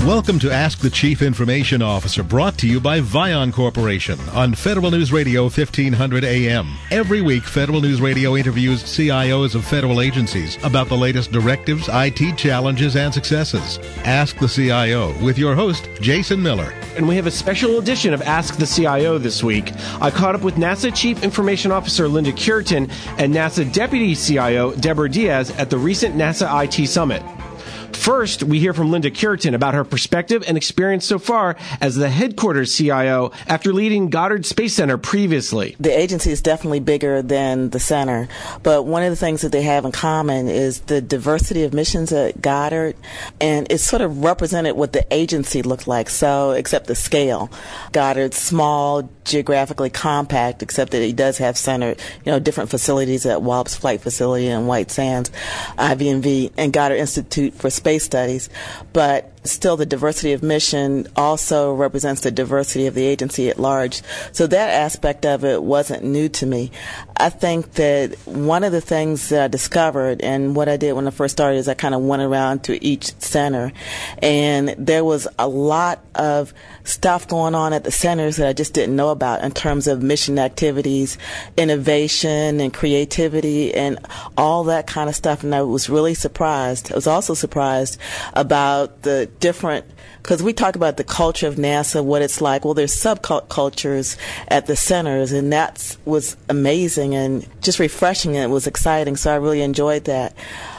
Welcome to Ask the Chief Information Officer, brought to you by Vion Corporation on Federal News Radio 1500 AM. Every week, Federal News Radio interviews CIOs of federal agencies about the latest directives, IT challenges, and successes. Ask the CIO with your host, Jason Miller. And we have a special edition of Ask the CIO this week. I caught up with NASA Chief Information Officer Linda Curitin and NASA Deputy CIO Deborah Diaz at the recent NASA IT Summit. First, we hear from Linda Curitin about her perspective and experience so far as the headquarters CIO after leading Goddard Space Center previously. The agency is definitely bigger than the center, but one of the things that they have in common is the diversity of missions at Goddard, and it's sort of represented what the agency looked like, so except the scale. Goddard's small, geographically compact, except that it does have centered, different facilities at Wallops Flight Facility and White Sands, IVNV, and Goddard Institute for Space Studies, but still the diversity of mission also represents the diversity of the agency at large. So that aspect of it wasn't new to me. I think that one of the things that I discovered, and what I did when I first started, is I kind of went around to each center, and there was a lot of stuff going on at the centers that I just didn't know about in terms of mission activities, innovation and creativity and all that kind of stuff, and I was really surprised. I was also surprised about the different, because we talk about the culture of NASA, what it's like. Well, there's subcultures at the centers, and that was amazing and just refreshing, and it was exciting, so I really enjoyed that.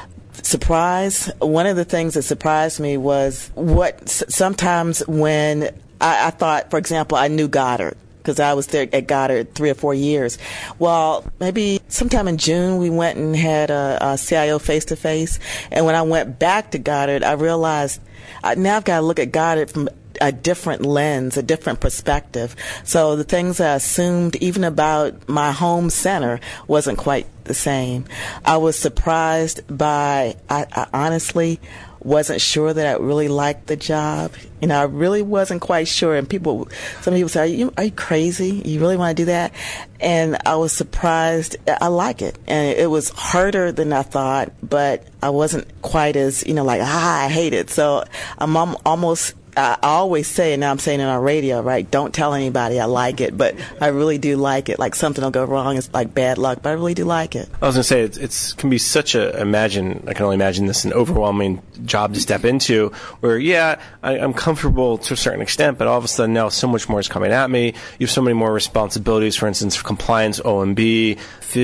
Surprise, one of the things that surprised me was what sometimes when I thought, for example, I knew Goddard, because I was there at Goddard 3 or 4 years. Well, maybe sometime in June we went and had a CIO face-to-face, and when I went back to Goddard, I realized now I've got to look at Goddard from a different lens, a different perspective. So the things I assumed even about my home center wasn't quite the same. I was surprised by, I honestly wasn't sure that I really liked the job. I really wasn't quite sure. And some people say, are you crazy? You really want to do that? And I was surprised. I like it. And it was harder than I thought, but I wasn't quite as, I hate it. So I'm almost, I always say, and now I'm saying it on radio, right? Don't tell anybody I like it, but I really do like it. Like something will go wrong, it's like bad luck, but I really do like it. I was going to say, it can be such I can only imagine this, an overwhelming job to step into where, I'm comfortable to a certain extent, but all of a sudden now so much more is coming at me. You have so many more responsibilities, for instance, for compliance, OMB,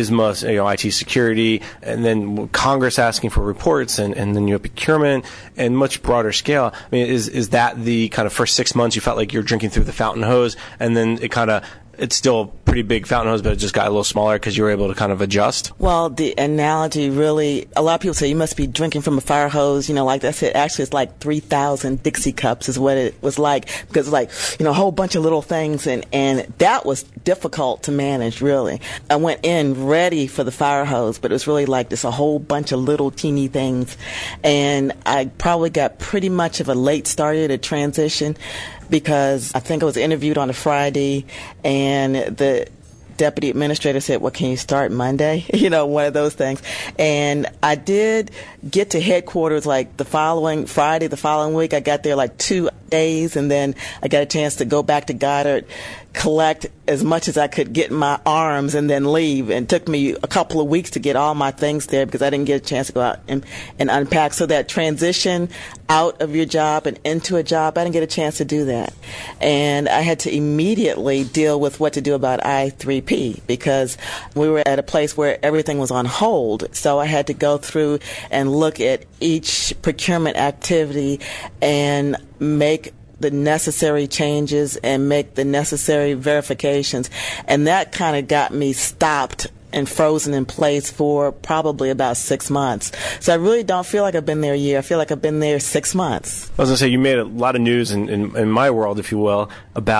FSMA, IT security, and then Congress asking for reports, and then you have procurement and much broader scale. I mean, is that the kind of first 6 months you felt like you're drinking through the fountain hose, and then it's still a pretty big fountain hose, but it just got a little smaller because you were able to kind of adjust? Well, the analogy really, a lot of people say you must be drinking from a fire hose, like that's it. Actually, it's like 3,000 Dixie cups is what it was like, because it's like, a whole bunch of little things, and that was difficult to manage, really. I went in ready for the fire hose, but it was really like just a whole bunch of little teeny things, and I probably got pretty much of a late start at a transition, because I think I was interviewed on a Friday, and the deputy administrator said, well, can you start Monday? One of those things. And I did get to headquarters like the following Friday, the following week. I got there like 2 days, and then I got a chance to go back to Goddard, collect as much as I could get in my arms, and then leave. And it took me a couple of weeks to get all my things there because I didn't get a chance to go out and unpack. So that transition out of your job and into a job, I didn't get a chance to do that. And I had to immediately deal with what to do about I3P, because we were at a place where everything was on hold. So I had to go through and look at each procurement activity and make the necessary changes and make the necessary verifications. And that kind of got me stopped and frozen in place for probably about 6 months. So I really don't feel like I've been there a year. I feel like I've been there 6 months. I was going to say, you made a lot of news in my world, if you will, about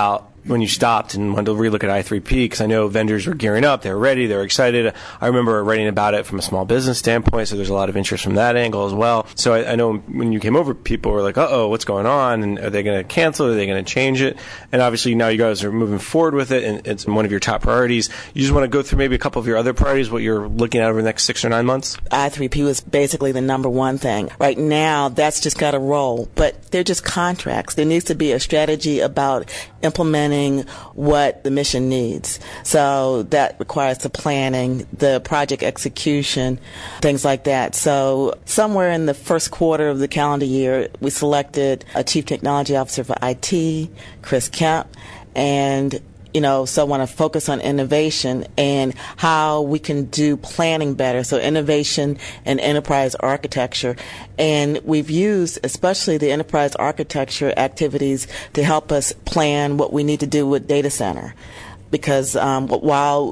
when you stopped and wanted to relook at I3P? Because I know vendors were gearing up, they were ready, they were excited. I remember writing about it from a small business standpoint, so there's a lot of interest from that angle as well. So I know when you came over, people were like, uh-oh, what's going on? And are they going to cancel? Are they going to change it? And obviously now you guys are moving forward with it, and it's one of your top priorities. You just want to go through maybe a couple of your other priorities, what you're looking at over the next 6 or 9 months? I3P was basically the number one thing. Right now, that's just got to roll, but they're just contracts. There needs to be a strategy about implementing what the mission needs. So that requires the planning, the project execution, things like that. So somewhere in the first quarter of the calendar year, we selected a Chief Technology Officer for IT, Chris Kemp, and so I want to focus on innovation and how we can do planning better. So innovation and enterprise architecture. And we've used especially the enterprise architecture activities to help us plan what we need to do with data center. Because while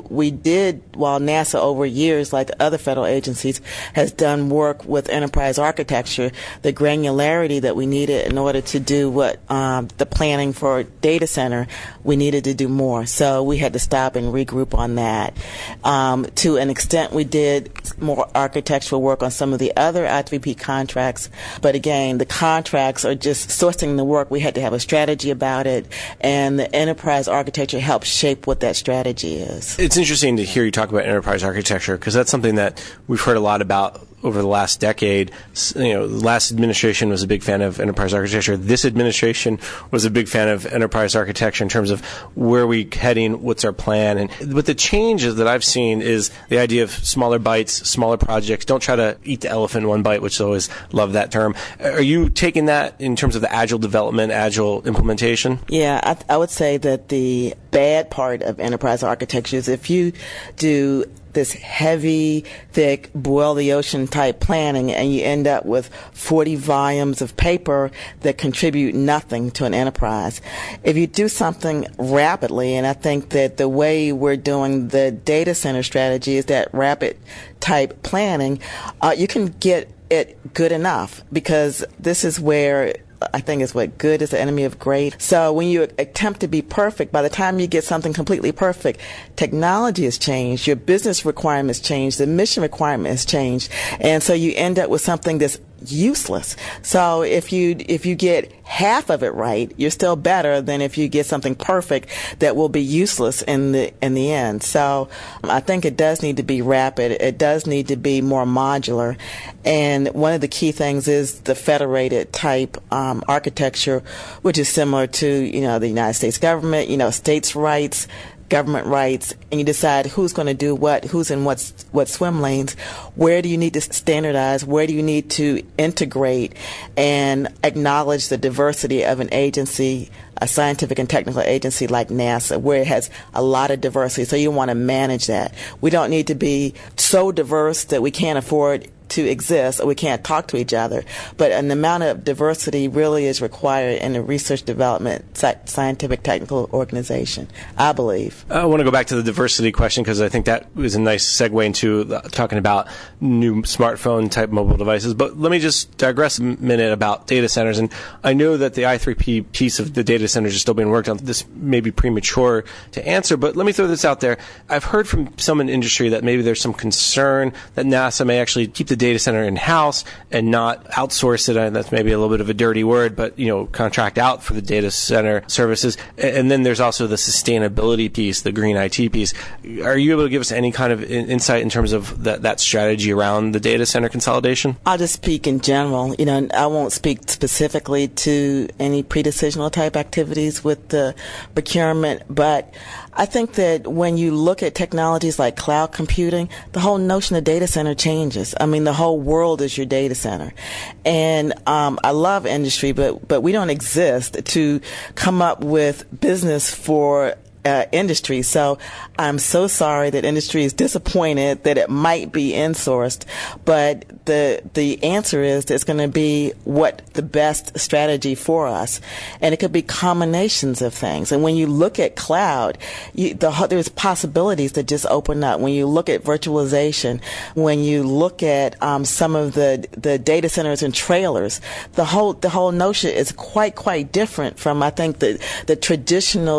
NASA over years, like other federal agencies, has done work with enterprise architecture, the granularity that we needed in order to do what the planning for data center, we needed to do more. So we had to stop and regroup on that. To an extent, we did more architectural work on some of the other I3P contracts. But again, the contracts are just sourcing the work. We had to have a strategy about it, and the enterprise architecture helped shape what that strategy is. It's interesting to hear you talk about enterprise architecture, because that's something that we've heard a lot about over the last decade. The last administration was a big fan of enterprise architecture. This administration was a big fan of enterprise architecture in terms of where we heading, what's our plan. But the changes that I've seen is the idea of smaller bites, smaller projects. Don't try to eat the elephant in one bite, which I always love that term. Are you taking that in terms of the agile development, agile implementation? Yeah, I would say that the bad part of enterprise architecture is if you do this heavy, thick, boil the ocean type planning, and you end up with 40 volumes of paper that contribute nothing to an enterprise. If you do something rapidly, and I think that the way we're doing the data center strategy is that rapid type planning, you can get it good enough, because this is where I think is what good is the enemy of great. So when you attempt to be perfect, by the time you get something completely perfect, technology has changed, your business requirements changed, the mission requirement has changed, and so you end up with something that's useless. So if you get half of it right, you're still better than if you get something perfect that will be useless in the end. So I think it does need to be rapid. It does need to be more modular. And one of the key things is the federated type architecture, which is similar to the United States government, states' rights, government rights, and you decide who's going to do what, who's in what swim lanes, where do you need to standardize, where do you need to integrate and acknowledge the diversity of an agency, a scientific and technical agency like NASA, where it has a lot of diversity. So you want to manage that. We don't need to be so diverse that we can't afford to exist or we can't talk to each other, but an amount of diversity really is required in a research development scientific technical organization, I believe. I want to go back to the diversity question, because I think that was a nice segue into talking about new smartphone type mobile devices. But let me just digress a minute about data centers. And I know that the I3P piece of the data centers is still being worked on. This may be premature to answer, but let me throw this out there. I've heard from some in the industry that maybe there's some concern that NASA may actually keep the data center in-house and not outsource it. And that's maybe a little bit of a dirty word, but contract out for the data center services. And then there's also the sustainability piece, the green IT piece. Are you able to give us any kind of insight in terms of that strategy around the data center consolidation? I'll just speak in general. I won't speak specifically to any pre-decisional type activities with the procurement, but I think that when you look at technologies like cloud computing, the whole notion of data center changes. I mean, the whole world is your data center. And I love industry, but we don't exist to come up with business for industry. So I'm so sorry that industry is disappointed that it might be insourced, but the answer is that it's going to be what the best strategy for us, and it could be combinations of things. And when you look at cloud, there's possibilities that just open up. When you look at virtualization, when you look at some of the data centers and trailers, the whole notion is quite different from, I think, the traditional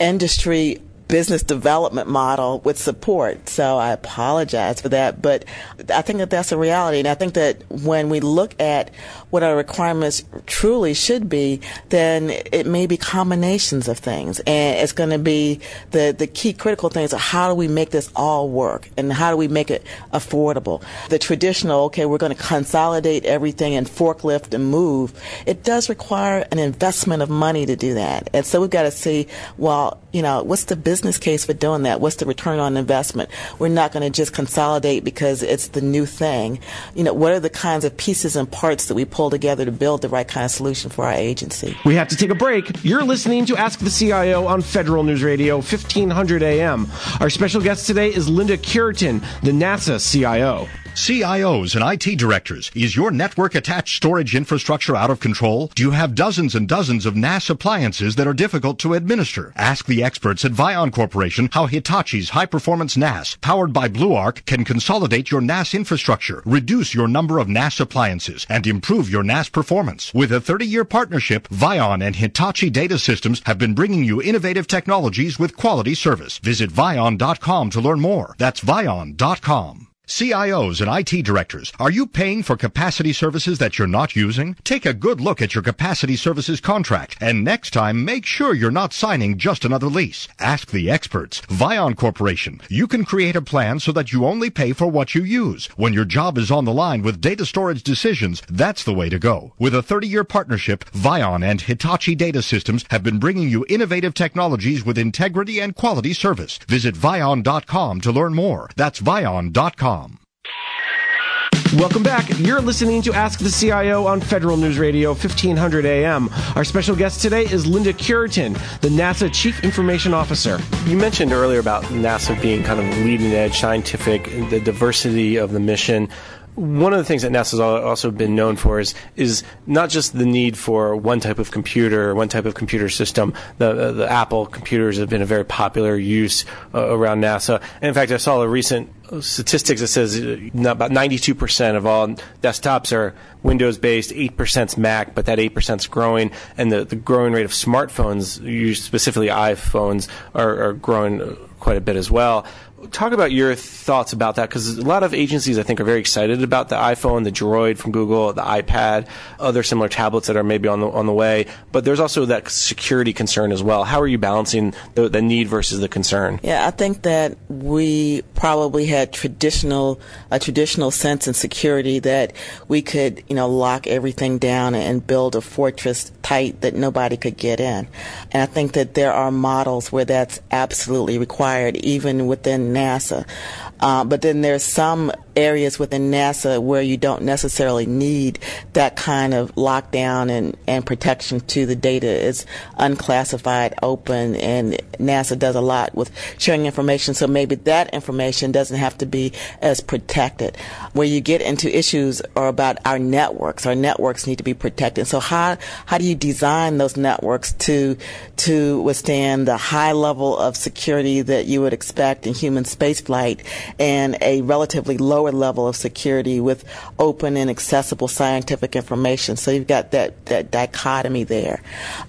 industry business development model with support. So I apologize for that, but I think that that's a reality. And I think that when we look at what our requirements truly should be, then it may be combinations of things. And it's going to be the key critical things of how do we make this all work and how do we make it affordable. The traditional, okay, we're going to consolidate everything and forklift and move. It does require an investment of money to do that. And so we've got to see, well, what's the business case for doing that? What's the return on investment? We're not going to just consolidate because it's the new thing. What are the kinds of pieces and parts that we pull together to build the right kind of solution for our agency? We have to take a break. You're listening to Ask the CIO on Federal News Radio, 1500 AM. Our special guest today is Linda Curitan, the NASA CIO. CIOs and IT directors, is your network-attached storage infrastructure out of control? Do you have dozens and dozens of NAS appliances that are difficult to administer? Ask the experts at Vion Corporation how Hitachi's high-performance NAS, powered by BlueArc, can consolidate your NAS infrastructure, reduce your number of NAS appliances, and improve your NAS performance. With a 30-year partnership, Vion and Hitachi Data Systems have been bringing you innovative technologies with quality service. Visit Vion.com to learn more. That's Vion.com. CIOs and IT directors, are you paying for capacity services that you're not using? Take a good look at your capacity services contract, and next time make sure you're not signing just another lease. Ask the experts. Vion Corporation. You can create a plan so that you only pay for what you use. When your job is on the line with data storage decisions, that's the way to go. With a 30-year partnership, Vion and Hitachi Data Systems have been bringing you innovative technologies with integrity and quality service. Visit Vion.com to learn more. That's Vion.com. Welcome back. You're listening to Ask the CIO on Federal News Radio, 1500 AM. Our special guest today is Linda Curitan, the NASA Chief Information Officer. You mentioned earlier about NASA being kind of leading edge, scientific, the diversity of the mission. One of the things that NASA has also been known for is not just the need for one type of computer, one type of computer system. The Apple computers have been a very popular use around NASA. And in fact, I saw a recent statistics that says about 92% of all desktops are Windows-based, 8%'s Mac, but that 8%'s growing, and the growing rate of smartphones, specifically iPhones, are growing quite a bit as well. Talk about your thoughts about that, because a lot of agencies, I think, are very excited about the iPhone, the Droid from Google, the iPad, other similar tablets that are maybe on the way. But there's also that security concern as well. How are you balancing the need versus the concern? Yeah, I think that we probably had a traditional sense in security that we could, lock everything down and build a fortress tight that nobody could get in. And I think that there are models where that's absolutely required, even within NASA. But then there's some areas within NASA where you don't necessarily need that kind of lockdown and protection to the data. It's unclassified, open, and NASA does a lot with sharing information, so maybe that information doesn't have to be as protected. Where you get into issues are about our networks. Our networks need to be protected. So how do you design those networks to withstand the high level of security that you would expect in human spaceflight and a relatively lower level of security with open and accessible scientific information? So you've got that dichotomy there.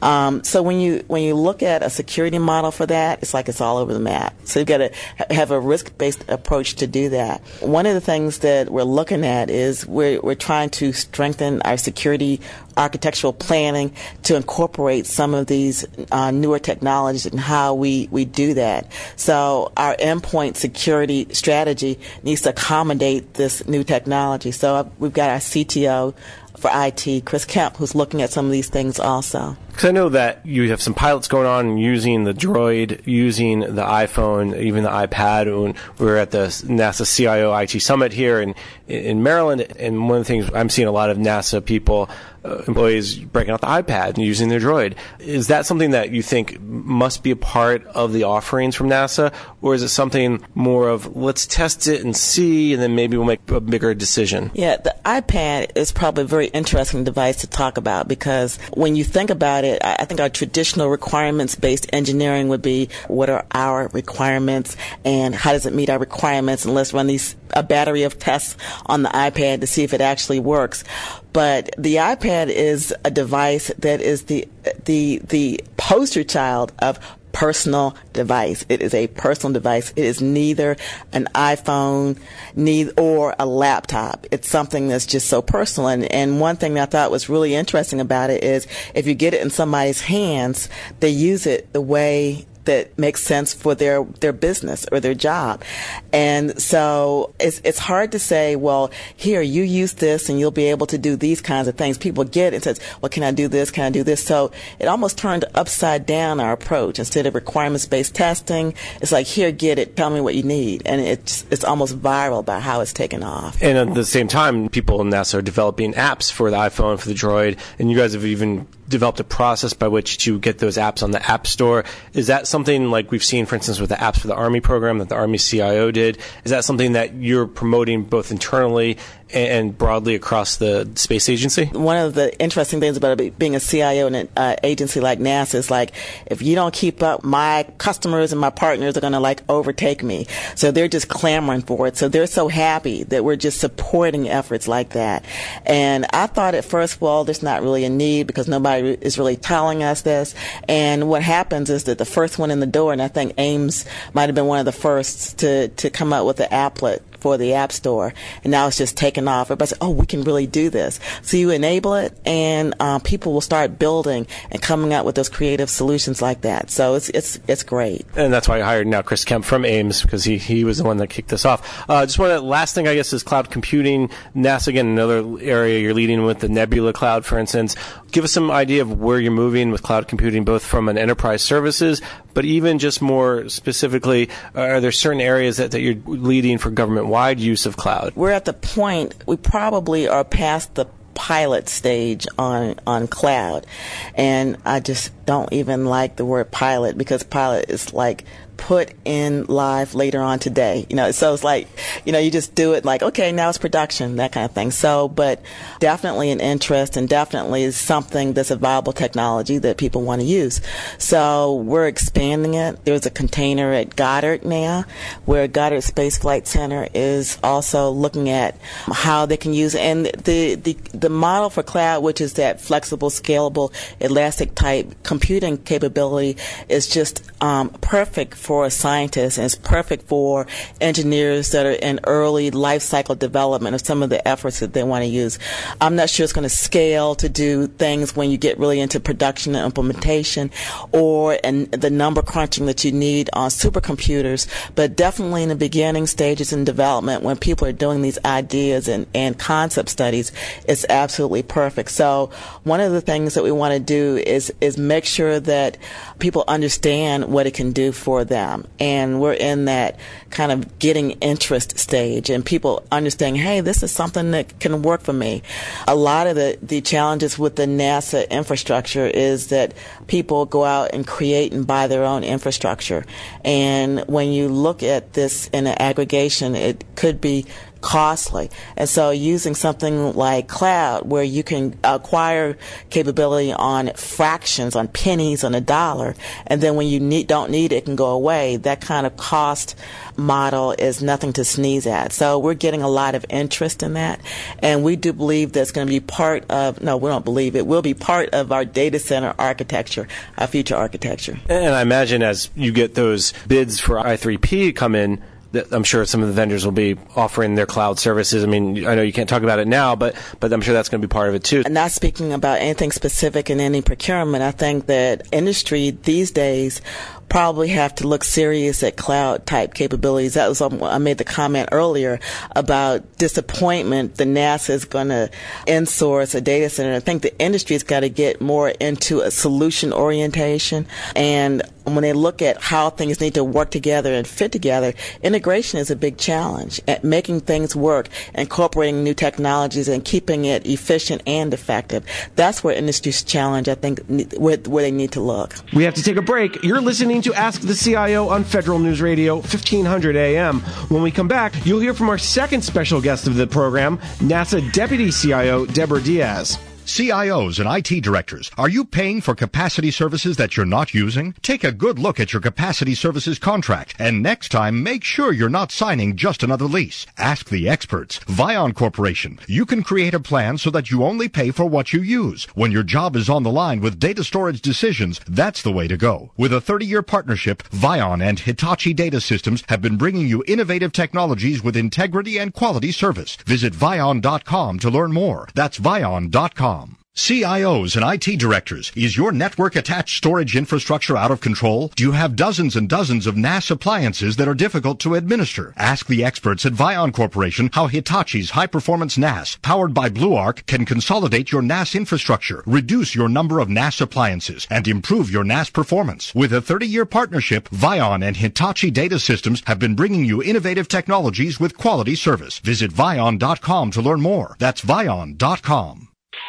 So when you look at a security model for that, it's like it's all over the map. So you've got to have a risk-based approach to do that. One of the things that we're looking at is we're trying to strengthen our security architectural planning to incorporate some of these newer technologies and how we do that. So our endpoint security strategy needs to accommodate this new technology. So we've got our CTO for IT, Chris Kemp, who's looking at some of these things also. Because I know that you have some pilots going on using the Droid, using the iPhone, even the iPad. When we were at the NASA CIO IT Summit here in Maryland, and one of the things I'm seeing a lot of NASA people, employees breaking out the iPad and using their Droid. Is that something that you think must be a part of the offerings from NASA, or is it something more of let's test it and see, and then maybe we'll make a bigger decision? Yeah, the iPad is probably a very interesting device to talk about, because when you think about it, I think our traditional requirements-based engineering would be what are our requirements and how does it meet our requirements, and let's run a battery of tests on the iPad to see if it actually works. But the iPad is a device that is the poster child of personal device. It is a personal device. It is neither an iPhone or a laptop. It's something that's just so personal. And one thing that I thought was really interesting about it is if you get it in somebody's hands, they use it the way that makes sense for their business or their job. And so it's hard to say, well, here, you use this and you'll be able to do these kinds of things. People get it and says, well, can I do this? Can I do this? So it almost turned upside down our approach. Instead of requirements-based testing, it's like, here, get it, tell me what you need. And it's almost viral about how it's taken off. And at the same time, people in NASA are developing apps for the iPhone, for the Droid, and you guys have even developed a process by which to get those apps on the App Store. Is that something like we've seen, for instance, with the Apps for the Army program that the Army CIO did? Is that something that you're promoting both internally and broadly across the space agency? One of the interesting things about being a CIO in an agency like NASA is like, if you don't keep up, my customers and my partners are going to like overtake me. So they're just clamoring for it. So they're so happy that we're just supporting efforts like that. And I thought at first, well, there's not really a need because nobody is really telling us this. And what happens is that the first one in the door, and I think Ames might have been one of the first to come up with the applet for the App Store, and now it's just taken off. Everybody says, oh, we can really do this. So you enable it, and people will start building and coming up with those creative solutions like that. So it's great. And that's why I hired now Chris Kemp from Ames, because he was the one that kicked this off. Just one last thing, I guess, is cloud computing. NASA, again, another area you're leading with, the Nebula Cloud, for instance. Give us some idea of where you're moving with cloud computing, both from an enterprise services, but even just more specifically, are there certain areas that you're leading for government-wide use of cloud? We're at the point, we probably are past the pilot stage on cloud. And I just don't even like the word pilot, because pilot is like put in live later on today. So it's like, you just do it like, okay, now it's production, that kind of thing. So, but definitely an interest, and definitely is something that's a viable technology that people want to use. So we're expanding it. There's a container at Goddard now, where Goddard Space Flight Center is also looking at how they can use it. And the model for cloud, which is that flexible, scalable, elastic type computing capability, is just perfect for scientists, and it's perfect for engineers that are in early life cycle development of some of the efforts that they want to use. I'm not sure it's going to scale to do things when you get really into production and implementation, and the number crunching that you need on supercomputers, but definitely in the beginning stages in development, when people are doing these ideas and concept studies, it's absolutely perfect. So one of the things that we want to do is make sure that people understand what it can do for them. And we're in that kind of getting interest stage, and people understanding, hey, this is something that can work for me. A lot of the challenges with the NASA infrastructure is that people go out and create and buy their own infrastructure. And when you look at this in an aggregation, it could be costly. And so using something like cloud, where you can acquire capability on fractions, on pennies, on a dollar, and then when you don't need it, it can go away, that kind of cost model is nothing to sneeze at. So we're getting a lot of interest in that, and we do believe that's going to be part of, no, we don't believe it will be part of our data center architecture, our future architecture. And I imagine as you get those bids for I3P come in, I'm sure some of the vendors will be offering their cloud services. I mean, I know you can't talk about it now, but I'm sure that's going to be part of it too. Not speaking about anything specific in any procurement, I think that industry these days probably have to look serious at cloud type capabilities. That was, I made the comment earlier about disappointment. The NASA is going to insource a data center. I think the industry's got to get more into a solution orientation, and when they look at how things need to work together and fit together, integration is a big challenge. At making things work, incorporating new technologies, and keeping it efficient and effective. That's where industry's challenge, I think, where they need to look. We have to take a break. You're listening to Ask the CIO on Federal News Radio, 1500 AM. When we come back, you'll hear from our second special guest of the program, NASA Deputy CIO Deborah Diaz. CIOs and IT directors, are you paying for capacity services that you're not using? Take a good look at your capacity services contract, and next time make sure you're not signing just another lease. Ask the experts. Vion Corporation. You can create a plan so that you only pay for what you use. When your job is on the line with data storage decisions, that's the way to go. With a 30-year partnership, Vion and Hitachi Data Systems have been bringing you innovative technologies with integrity and quality service. Visit Vion.com to learn more. That's Vion.com. CIOs and IT directors, is your network-attached storage infrastructure out of control? Do you have dozens and dozens of NAS appliances that are difficult to administer? Ask the experts at Vion Corporation how Hitachi's high-performance NAS, powered by BlueArc, can consolidate your NAS infrastructure, reduce your number of NAS appliances, and improve your NAS performance. With a 30-year partnership, Vion and Hitachi Data Systems have been bringing you innovative technologies with quality service. Visit Vion.com to learn more. That's Vion.com.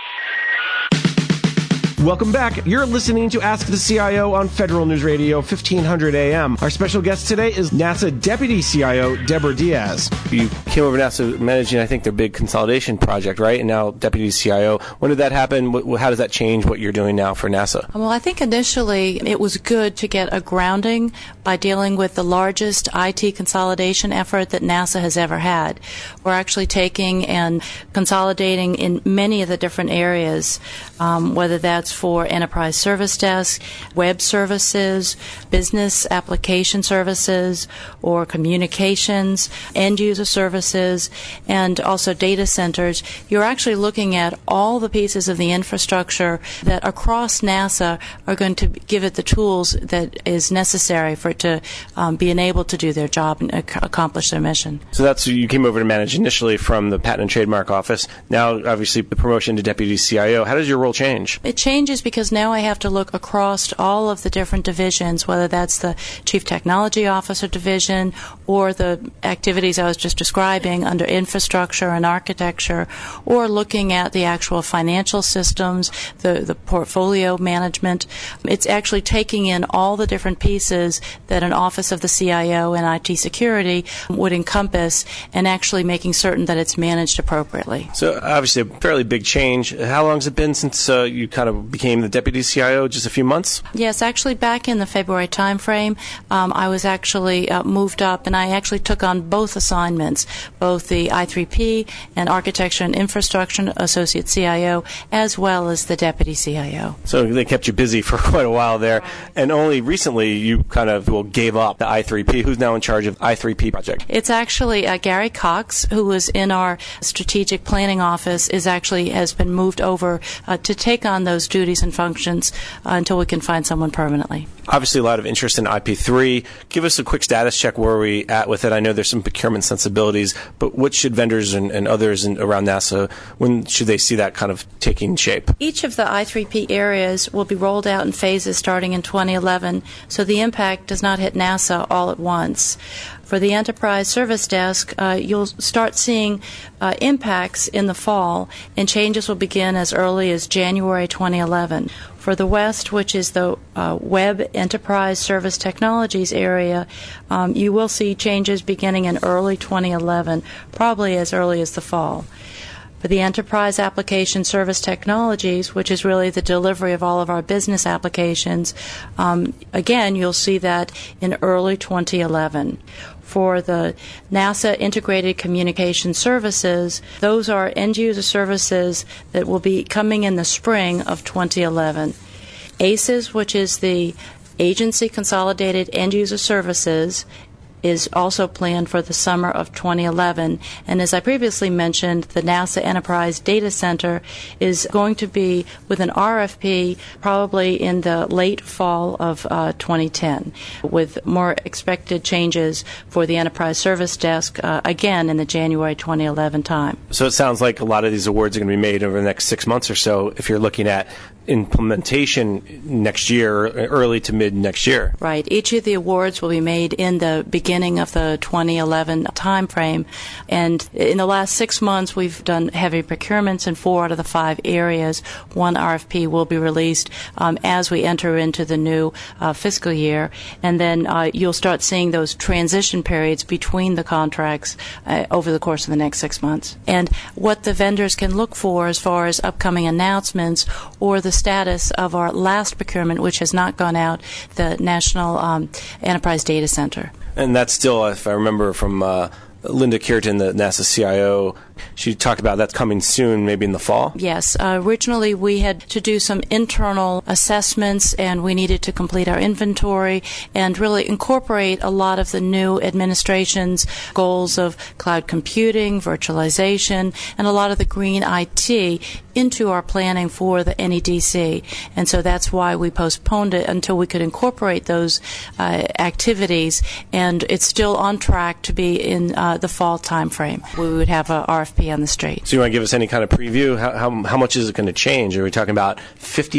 Welcome back. You're listening to Ask the CIO on Federal News Radio 1500 AM. Our special guest today is NASA Deputy CIO Deborah Diaz. You came over to NASA managing, I think, their big consolidation project, right? And now Deputy CIO. When did that happen? How does that change what you're doing now for NASA? Well, I think initially it was good to get a grounding by dealing with the largest IT consolidation effort that NASA has ever had. We're actually taking and consolidating in many of the different areas, whether that's for enterprise service desk, web services, business application services, or communications, end user services, and also data centers. You're actually looking at all the pieces of the infrastructure that across NASA are going to give it the tools that is necessary for it to be enabled to do their job and accomplish their mission. So that's you came over to manage initially from the Patent and Trademark Office. Now, obviously, the promotion to Deputy CIO. How does your role change? It changes because now I have to look across all of the different divisions, whether that's the Chief Technology Officer division or the activities I was just describing under infrastructure and architecture, or looking at the actual financial systems, the portfolio management. It's actually taking in all the different pieces that an Office of the CIO and IT security would encompass and actually making certain that it's managed appropriately. So obviously a fairly big change. How long has it been since you kind of became the Deputy CIO? Just a few months? Yes, actually back in the February timeframe, I was actually moved up, and I actually took on both assignments, both the I3P and Architecture and Infrastructure Associate CIO, as well as the Deputy CIO. So they kept you busy for quite a while there, and only recently you kind of gave up the I3P. Who's now in charge of I3P project? It's actually Gary Cox, who was in our strategic planning office, has been moved over to take on those duties and functions until we can find someone permanently. Obviously, a lot of interest in IP3. Give us a quick status check. Where are we at with it? I know there's some procurement sensibilities, but what should vendors and others around NASA, when should they see that kind of taking shape? Each of the I3P areas will be rolled out in phases starting in 2011, so the impact does not hit NASA all at once. For the Enterprise Service Desk, you'll start seeing impacts in the fall, and changes will begin as early as January 2011. For the West, which is the Web Enterprise Service Technologies area, you will see changes beginning in early 2011, probably as early as the fall. For the Enterprise Application Service Technologies, which is really the delivery of all of our business applications, again, you'll see that in early 2011. For the NASA Integrated Communication Services, those are end-user services that will be coming in the spring of 2011. ACES, which is the Agency Consolidated End-User Services, is also planned for the summer of 2011. And as I previously mentioned, the NASA Enterprise Data Center is going to be with an RFP probably in the late fall of 2010, with more expected changes for the Enterprise Service Desk again in the January 2011 time. So it sounds like a lot of these awards are going to be made over the next 6 months or so if you're looking at implementation next year, early to mid next year. Right. Each of the awards will be made in the beginning of the 2011 timeframe. And in the last 6 months, we've done heavy procurements in 4 out of the 5 areas. One RFP will be released as we enter into the new fiscal year. And then you'll start seeing those transition periods between the contracts over the course of the next 6 months. And what the vendors can look for as far as upcoming announcements or the status of our last procurement, which has not gone out, the National Enterprise Data Center. And that's still, if I remember from Linda Cureton, the NASA CIO, she talked about that's coming soon, maybe in the fall? Yes. Originally, we had to do some internal assessments, and we needed to complete our inventory and really incorporate a lot of the new administration's goals of cloud computing, virtualization, and a lot of the green IT into our planning for the NEDC. And so that's why we postponed it until we could incorporate those activities, and it's still on track to be in the fall time frame. We would have a RFP on the street. So you want to give us any kind of preview? How much is it going to change? Are we talking about 50%,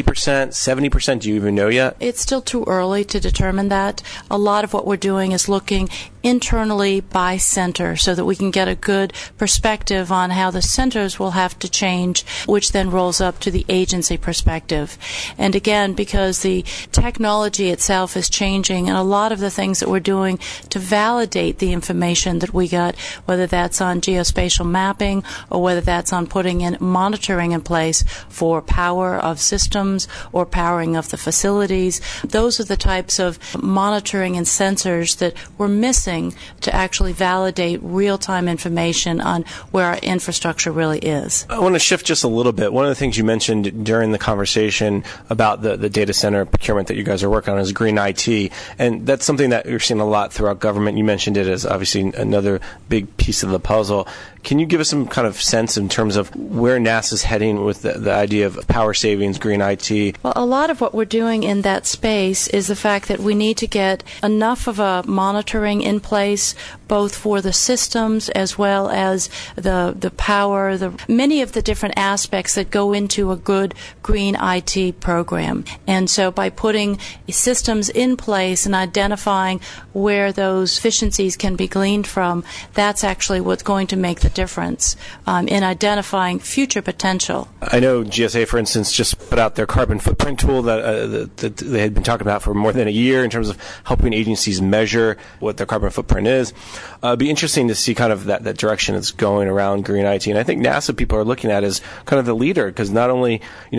70%? Do you even know yet? It's still too early to determine that. A lot of what we're doing is looking internally by center so that we can get a good perspective on how the centers will have to change, which then rolls up to the agency perspective. And again, because the technology itself is changing, and a lot of the things that we're doing to validate the information that we got, whether that's on geospatial mapping or whether that's on putting in monitoring in place for power of systems or powering of the facilities, those are the types of monitoring and sensors that we're missing to actually validate real-time information on where our infrastructure really is. I want to shift just a little bit. One of the things you mentioned during the conversation about the data center procurement that you guys are working on is green IT, and that's something that you're seeing a lot throughout government. You mentioned it as obviously another big piece of the puzzle. Can you give us some kind of sense in terms of where NASA's heading with the idea of power savings, green IT? Well, a lot of what we're doing in that space is the fact that we need to get enough of a monitoring in place, both for the systems as well as the power, many of the different aspects that go into a good green IT program. And so by putting systems in place and identifying where those efficiencies can be gleaned from, that's actually what's going to make the difference in identifying future potential. I know GSA, for instance, just put out their carbon footprint tool that they had been talking about for more than a year in terms of helping agencies measure what their carbon footprint is. It'd be interesting to see kind of that direction that's going around green IT. And I think NASA people are looking at as kind of the leader, because not only,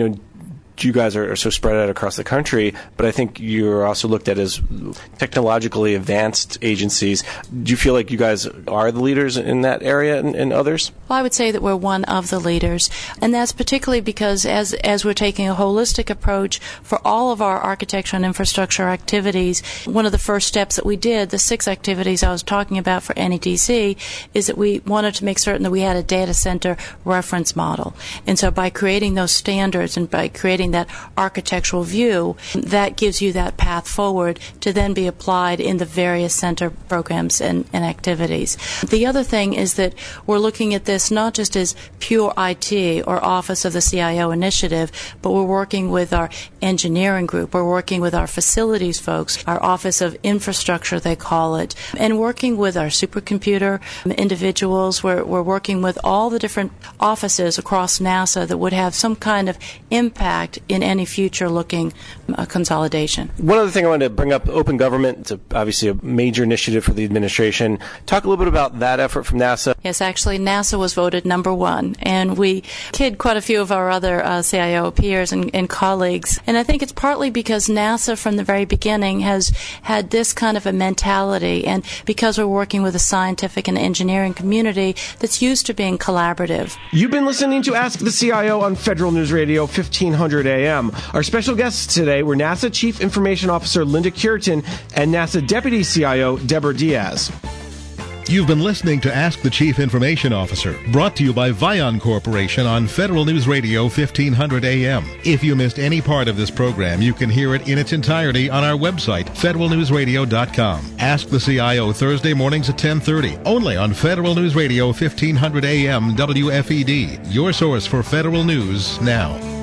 you guys are so spread out across the country, but I think you're also looked at as technologically advanced agencies. Do you feel like you guys are the leaders in that area and others? Well, I would say that we're one of the leaders, and that's particularly because as we're taking a holistic approach for all of our architecture and infrastructure activities, one of the first steps that we did, the 6 activities I was talking about for NEDC, is that we wanted to make certain that we had a data center reference model. And so by creating those standards and by creating that architectural view, that gives you that path forward to then be applied in the various center programs and activities. The other thing is that we're looking at this not just as pure IT or Office of the CIO initiative, but we're working with our engineering group, we're working with our facilities folks, our Office of Infrastructure, they call it, and working with our supercomputer individuals. We're working with all the different offices across NASA that would have some kind of impact in any future-looking consolidation. One other thing I wanted to bring up, open government. It's obviously a major initiative for the administration. Talk a little bit about that effort from NASA. Yes, actually, NASA was voted #1, and we kid quite a few of our other CIO peers and colleagues. And I think it's partly because NASA, from the very beginning, has had this kind of a mentality, and because we're working with a scientific and engineering community that's used to being collaborative. You've been listening to Ask the CIO on Federal News Radio 1500 AM. Our special guests today were NASA Chief Information Officer Linda Cureton and NASA Deputy CIO Deborah Diaz. You've been listening to Ask the Chief Information Officer, brought to you by Vion Corporation on Federal News Radio 1500 AM. If you missed any part of this program, you can hear it in its entirety on our website, federalnewsradio.com. Ask the CIO Thursday mornings at 10:30, only on Federal News Radio 1500 AM WFED, your source for federal news now.